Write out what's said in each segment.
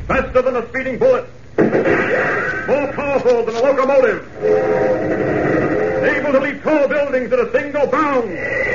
Faster than a speeding bullet. More powerful than a locomotive. Able to leap tall buildings in a single bound.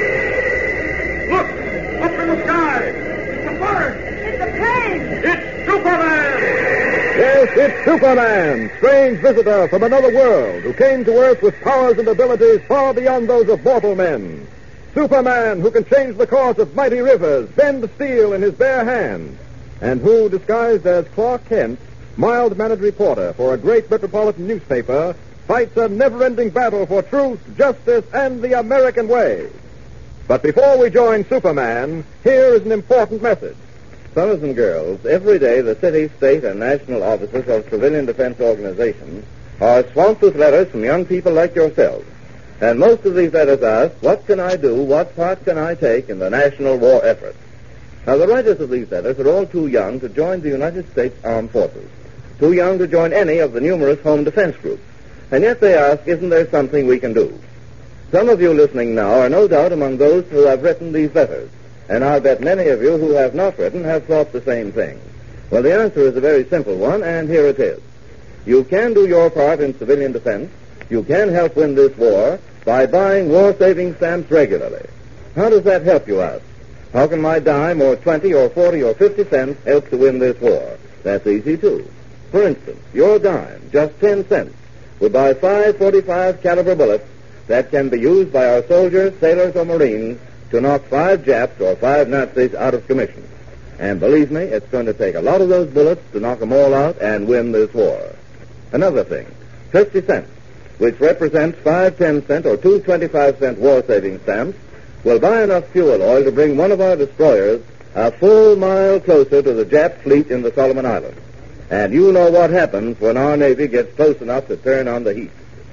Look! Up in the sky! It's a bird! It's a plane! It's Superman! Yes, it's Superman, strange visitor from another world who came to Earth with powers and abilities far beyond those of mortal men. Superman, who can change the course of mighty rivers, bend steel in his bare hand, and who, disguised as Clark Kent, mild-mannered reporter for a great metropolitan newspaper, fights a never-ending battle for truth, justice, and the American way. But before we join Superman, here is an important message. Fellows and girls, every day the city, state, and national offices of civilian defense organizations are swamped with letters from young people like yourselves. And most of these letters ask, what can I do, what part can I take in the national war effort? Now, the writers of these letters are all too young to join the United States Armed Forces, too young to join any of the numerous home defense groups. And yet they ask, isn't there something we can do? Some of you listening now are no doubt among those who have written these letters, and I'll bet many of you who have not written have thought the same thing. Well, the answer is a very simple one, and here it is. You can do your part in civilian defense. You can help win this war by buying war-saving stamps regularly. How does that help, you ask? How can my dime or 20 or 40 or 50 cents help to win this war? That's easy, too. For instance, your dime, just 10 cents, would buy 5 .45 caliber bullets that can be used by our soldiers, sailors, or Marines to knock 5 Japs or 5 Nazis out of commission. And believe me, it's going to take a lot of those bullets to knock them all out and win this war. Another thing, 50 cents, which represents 5 10-cent or 2 25-cent war-saving stamps, will buy enough fuel oil to bring one of our destroyers a full mile closer to the Jap fleet in the Solomon Islands. And you know what happens when our Navy gets close enough to turn on the heat.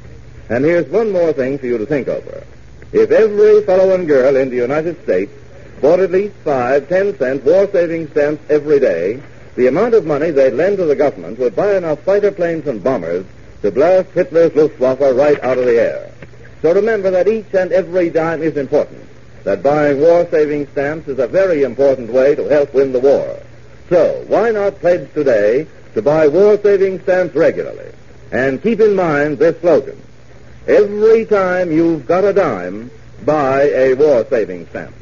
And here's one more thing for you to think over. If every fellow and girl in the United States bought at least 5 10-cent war-saving stamps every day, the amount of money they'd lend to the government would buy enough fighter planes and bombers to blast Hitler's Luftwaffe right out of the air. So remember that each and every dime is important, that buying war-saving stamps is a very important way to help win the war. So why not pledge today to buy war-saving stamps regularly? And keep in mind this slogan. Every time you've got a dime, buy a war-saving stamp.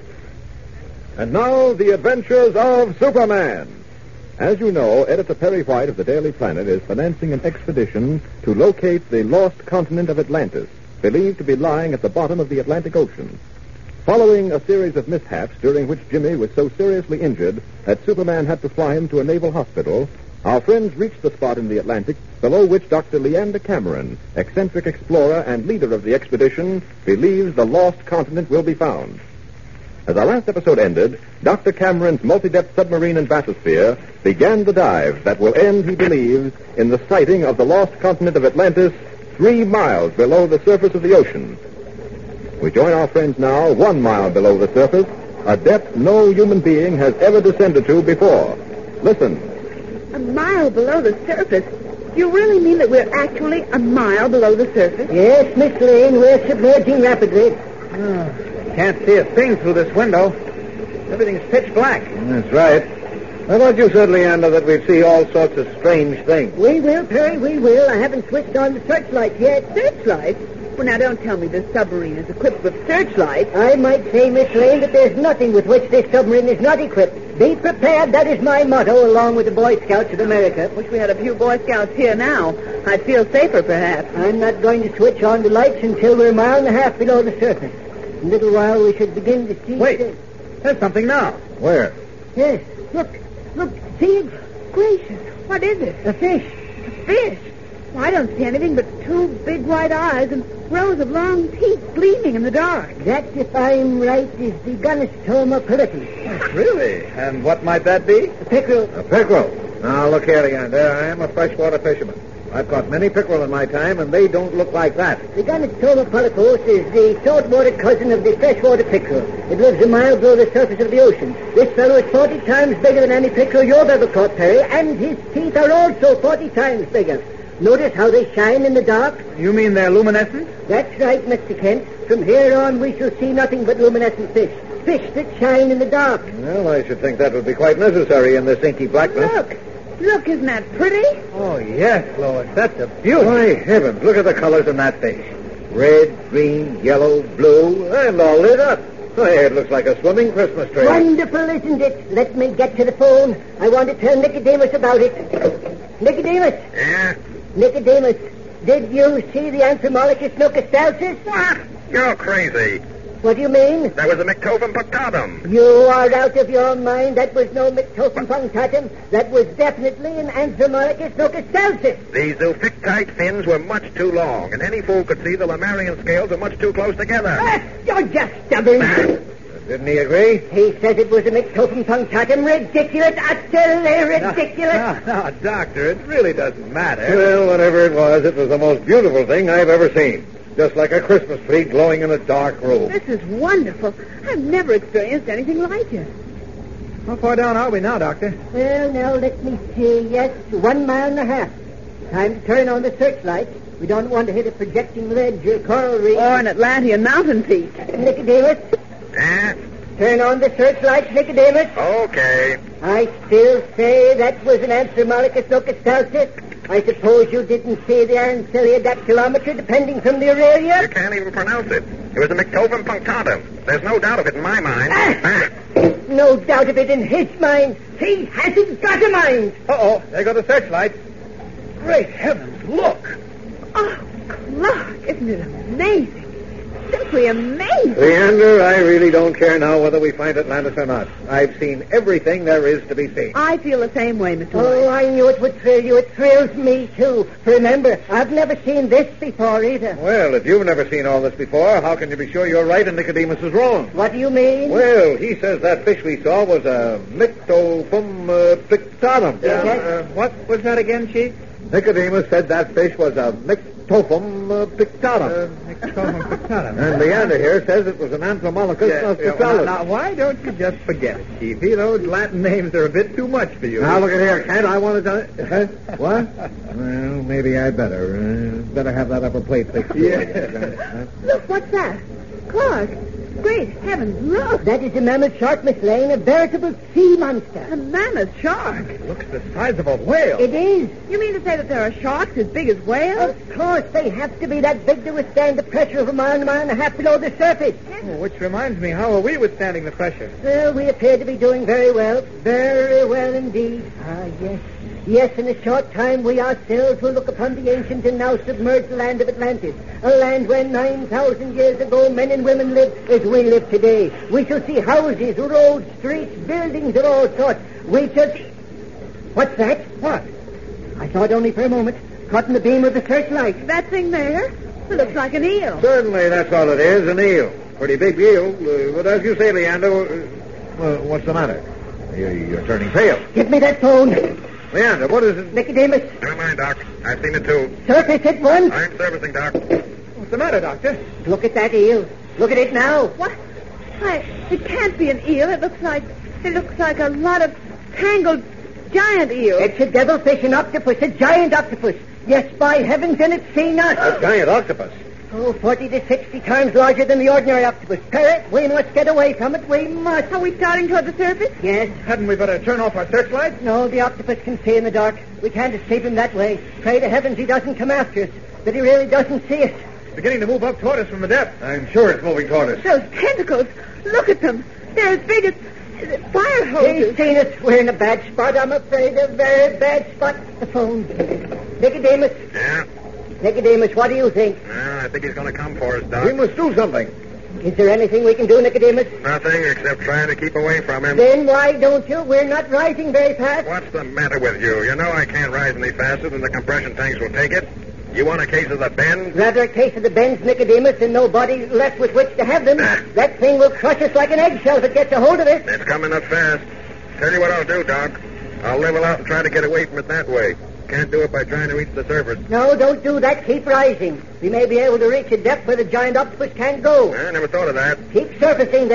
And now, the adventures of Superman. As you know, Editor Perry White of the Daily Planet is financing an expedition to locate the lost continent of Atlantis, believed to be lying at the bottom of the Atlantic Ocean. Following a series of mishaps during which Jimmy was so seriously injured that Superman had to fly him to a naval hospital, our friends reached the spot in the Atlantic below which Dr. Leander Cameron, eccentric explorer and leader of the expedition, believes the lost continent will be found. As our last episode ended, Dr. Cameron's multi-depth submarine and bathysphere began the dive that will end, he believes, in the sighting of the lost continent of Atlantis 3 miles below the surface of the ocean. We join our friends now 1 mile below the surface, a depth no human being has ever descended to before. Listen. A mile below the surface? Do you really mean that we're actually a mile below the surface? Yes, Miss Lane, we're submerging rapidly. Can't see a thing through this window. Everything's pitch black. That's right. I thought you said, Leander, that we'd see all sorts of strange things. We will, Perry, we will. I haven't switched on the searchlight yet. Searchlight? Well, now, don't tell me this submarine is equipped with searchlights. I might say, Miss Lane, that there's nothing with which this submarine is not equipped. Be prepared, that is my motto, along with the Boy Scouts of America. Wish we had a few Boy Scouts here now. I'd feel safer, perhaps. I'm not going to switch on the lights until we're 1.5 miles below the surface. In a little while we should begin to see... Wait, there's something now. Where? Yes, look, see it? Gracious, what is it? A fish. A fish? Well, I don't see anything but 2 big white eyes and rows of long teeth gleaming in the dark. That, if I'm right, is the Gonostoma polypus. Really? And what might that be? A pickerel. A pickerel. Now, look here, Leander. I am a freshwater fisherman. I've caught many pickerel in my time, and they don't look like that. The Gonostoma polypus is the saltwater cousin of the freshwater pickerel. It lives a mile below the surface of the ocean. This fellow is 40 times bigger than any pickerel you've ever caught, Perry, and his teeth are also 40 times bigger. Notice how they shine in the dark? You mean they're luminescent? That's right, Mr. Kent. From here on, we shall see nothing but luminescent fish. Fish that shine in the dark. Well, I should think that would be quite necessary in this inky blackness. Look, Look, isn't that pretty? Oh, yes, Lois. That's a beauty. My heavens, look at the colors in that fish. Red, green, yellow, blue, and all lit up. Why, it looks like a swimming Christmas tree. Wonderful, isn't it? Let me get to the phone. I want to tell Nicodemus about it. Nicodemus! Yeah? Nicodemus, did you see the Anthropomorphus nucastalsis? What? You're crazy. What do you mean? That was a Myctophum punctatum. You are out of your mind. That was no Myctophum punctatum. That was definitely an Anthropomorphus nucastalsis. These zoophyctite fins were much too long, and any fool could see the Lamarian scales are much too close together. You're just stubborn. Didn't he agree? He says it was a Myctophum punctatum. Ridiculous, utterly ridiculous. No, Doctor, it really doesn't matter. Well, whatever it was the most beautiful thing I've ever seen. Just like a Christmas tree glowing in a dark room. This is wonderful. I've never experienced anything like it. How far down are we now, Doctor? Well, now, let me see. Yes, 1.5 miles. Time to turn on the searchlight. We don't want to hit a projecting ledge or coral reef. Or an Atlantean mountain peak. Nicodemus, Eh? turn on the searchlight, Nicodemus. Okay. I still say that was an Anthropomorphus nucastalsis. I suppose you didn't see the ancilia dactylometer depending from the You Aurelia? can't even pronounce it. It was a Myctophum punctatum. There's no doubt of it in my mind. Ah. No doubt of it in his mind. He hasn't got a mind. Uh-oh, there go the searchlights. Great heavens, look. Oh, Clark, isn't it amazing? Simply amazing. Leander, I really don't care now whether we find Atlantis or not. I've seen everything there is to be seen. I feel the same way, Mr. Oh, White. I knew it would thrill you. It thrills me, too. For remember, I've never seen this before, either. Well, if you've never seen all this before, how can you be sure you're right and Nicodemus is wrong? What do you mean? Well, he says that fish we saw was a Myctophum pictatum. What was that again, Chief? Nicodemus said that fish was a Myctophum pictatum. Myctophum punctatum. And Leander here says it was an Anthropomorphus nucastalsis. Now, why don't you just forget it, Chiefy? Those Latin names are a bit too much for you. Now, look at here, Kent. I want to tell you... What? Well, maybe I better. Better have that upper plate fixed. Yeah. Look, what's that? Clark, great heavens, look. That is a mammoth shark, Miss Lane, a veritable sea monster. A mammoth shark. Looks the size of a whale. It is. You mean to say that there are sharks as big as whales? Of course, they have to be that big to withstand the pressure of a mile and a half below the surface. Oh, which reminds me, how are we withstanding the pressure? Well, we appear to be doing very well. Very well indeed. Ah, yes. Yes, in a short time we ourselves will look upon the ancient and now submerged land of Atlantis. A land where 9,000 years ago men and women lived as we live today. We shall see houses, roads, streets, buildings of all sorts. We shall see... What's that? What? I saw it only for a moment. Caught in the beam of the searchlight. That thing there? It looks like an eel. Certainly, that's all it is, an eel. Pretty big eel. But as you say, Leander, what's the matter? You're turning pale. Give me that phone. Leander, what is it? Nicodemus, Never mind, Doc. I've seen it too. surface at once. I'm servicing, Doc. What's the matter, Doctor? Look at that eel. Look at it now. What? Why, it can't be an eel. It looks like a lot of tangled giant eels. It's a devilfish, an octopus, a giant octopus. Yes, by heavens, and it's seen us. A giant octopus. Oh, 40 to 60 times larger than the ordinary octopus. Parrot, we must get away from it. We must. Are we starting toward the surface? Yes. Hadn't we better turn off our searchlights? No, the octopus can see in the dark. We can't escape him that way. Pray to heavens he doesn't come after us. That he really doesn't see us. It's beginning to move up toward us from the depths. I'm sure it's moving toward us. Those tentacles. Look at them. They're as big as fire He's hoses. seen us. We're in a bad spot, I'm afraid. A very bad spot. The phone. Nicodemus. Yeah? Nicodemus, what do you think? I think he's going to come for us, We Doc. must do something. Is there anything we can do, Nicodemus? Nothing except trying to keep away from him. Then why don't you? We're not rising very fast. What's the matter with you? You know I can't rise any faster than the compression tanks will take it. You want a case of the bend? Rather a case of the bends, Nicodemus, and no body left with which to have them. That thing will crush us like an eggshell if it gets a hold of it. It's coming up fast. Tell you what I'll do, Doc. I'll level out and try to get away from it that way. Can't do it by trying to reach the surface. No, don't do that. Keep rising. We may be able to reach a depth where the giant octopus can't go. I never thought of that. Keep surfacing, then.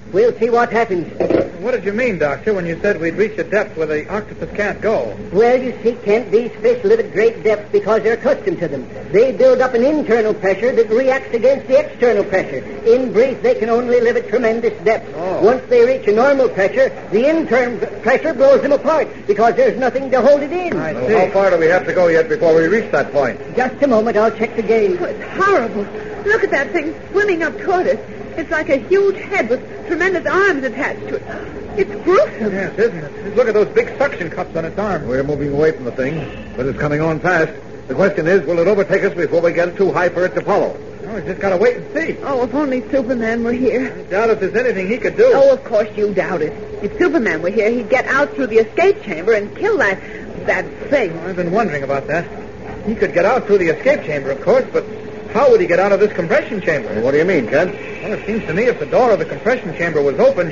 We'll see what happens. What did you mean, Doctor, when you said we'd reach a depth where the octopus can't go? Well, you see, Kent, these fish live at great depths because they're accustomed to them. They build up an internal pressure that reacts against the external pressure. In brief, they can only live at tremendous depths. Oh. Once they reach a normal pressure, the internal pressure blows them apart because there's nothing to hold it in. I Well, see. how far do we have to go yet before we reach that point? Just a moment, I'll check the gauge. Oh, it's horrible. Look at that thing swimming up toward us. It's like a huge head with tremendous arms attached to it. It's gruesome. Yes, isn't it? Look at those big suction cups on its arm. We're moving away from the thing, but it's coming on fast. The question is, will it overtake us before we get too high for it to follow? Oh, we just got to wait and see. Oh, if only Superman were here. I doubt if there's anything he could do. Oh, of course you doubt it. If Superman were here, he'd get out through the escape chamber and kill that thing. I've been wondering about that. He could get out through the escape chamber, of course, but how would he get out of this compression chamber? What do you mean, Kent? Well, it seems to me if the door of the compression chamber was open,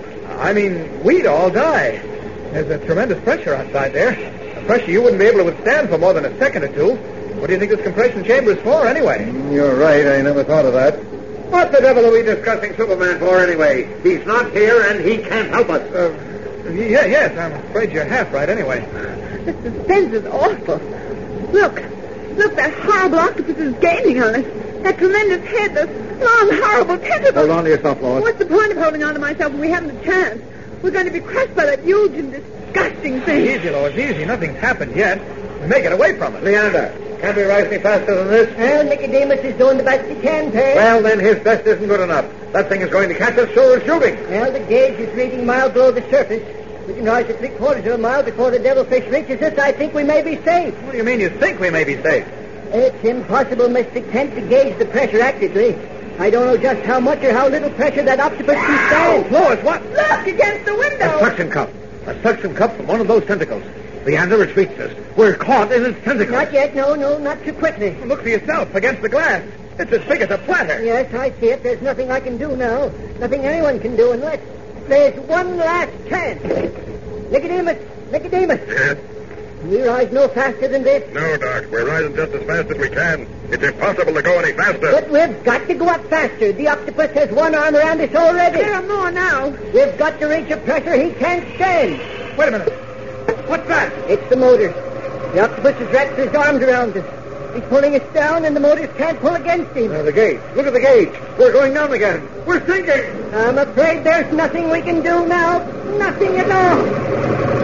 we'd all die. There's a tremendous pressure outside there. A pressure you wouldn't be able to withstand for more than a second or two. What do you think this compression chamber is for, anyway? You're right. I never thought of that. What the devil are we discussing Superman for, anyway? He's not here, and he can't help us. Yes, I'm afraid you're half right, anyway. The suspense is awful. Look, that horrible octopus is gaining on us. That tremendous head, those long, horrible tentacles. Hold on to yourself, Lois. What's the point of holding on to myself when we haven't a chance? We're going to be crushed by that huge and disgusting thing. Easy, Lois, easy. Nothing's happened yet. We may get away from it. Leander, can't we rise any faster than this? Well, Nicodemus is doing the best he can, Perry. Well, then his best isn't good enough. That thing is going to catch us, so we're shooting. Well, the gauge is reading a mile below the surface. We can rise at 3/4 of a mile before the devilfish reaches us. I think we may be safe. What do you mean you think we may be safe? It's impossible, Mr. Kent, to gauge the pressure accurately. I don't know just how much or how little pressure that octopus can stand. Lois, what? Look, against the A window. suction cup. A suction cup from one of those tentacles. Leander, it's reached us. We're caught in its tentacles. Not yet. No, not too quickly. Look for yourself against the glass. It's as big as a platter. Yes, I see it. There's nothing I can do now. Nothing anyone can do unless there's one last chance. Nicodemus! Yes? Can we rise no faster than this? No, Doc. We're rising just as fast as we can. It's impossible to go any faster. But we've got to go up faster. The octopus has one arm around us already. There are more now. We've got to reach a pressure he can't stand. Wait a minute. What's that? It's the motor. The octopus has wrapped his arms around us. He's pulling us down, and the motors can't pull against him. The gauge. Look at the gauge. We're going down again. We're sinking. I'm afraid there's nothing we can do now. Nothing at all.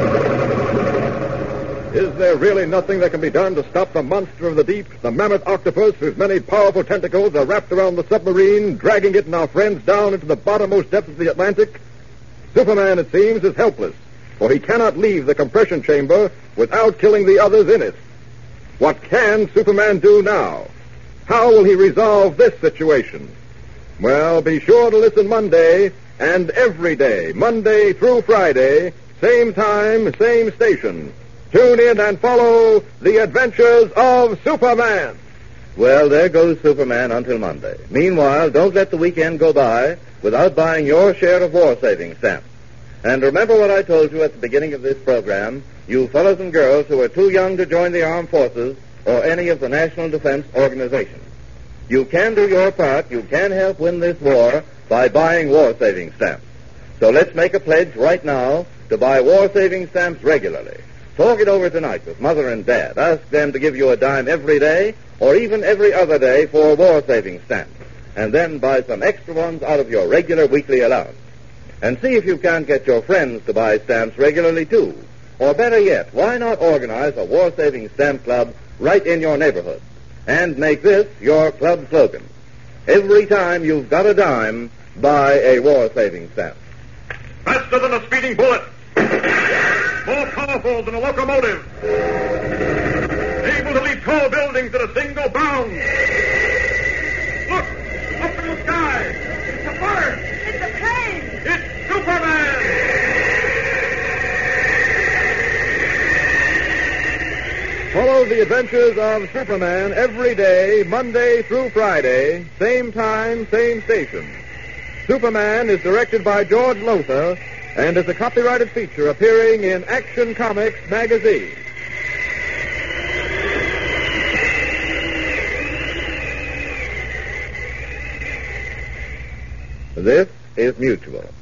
Is there really nothing that can be done to stop the monster of the deep, the mammoth octopus whose many powerful tentacles are wrapped around the submarine, dragging it and our friends down into the bottommost depths of the Atlantic? Superman, it seems, is helpless, for he cannot leave the compression chamber without killing the others in it. What can Superman do now? How will he resolve this situation? Well, be sure to listen Monday and every day, Monday through Friday, same time, same station. Tune in and follow the adventures of Superman. Well, there goes Superman until Monday. Meanwhile, don't let the weekend go by without buying your share of war-saving stamps. And remember what I told you at the beginning of this program, you fellows and girls who are too young to join the armed forces or any of the national defense organizations. You can do your part. You can help win this war by buying war-saving stamps. So let's make a pledge right now to buy war-saving stamps regularly. Talk it over tonight with Mother and Dad. Ask them to give you a dime every day or even every other day for war-saving stamps. And then buy some extra ones out of your regular weekly allowance. And see if you can't get your friends to buy stamps regularly, too. Or better yet, why not organize a war-saving stamp club right in your neighborhood? And make this your club slogan. Every time you've got a dime, buy a war-saving stamp. Faster than a speeding bullet. More powerful than a locomotive. Able to leap tall buildings at a single bound. Look! Up in the sky! It's a bird! It's a plane. It's Superman! Follow the adventures of Superman every day, Monday through Friday, same time, same station. Superman is directed by George Lothar and is a copyrighted feature appearing in Action Comics magazine. This is Mutual.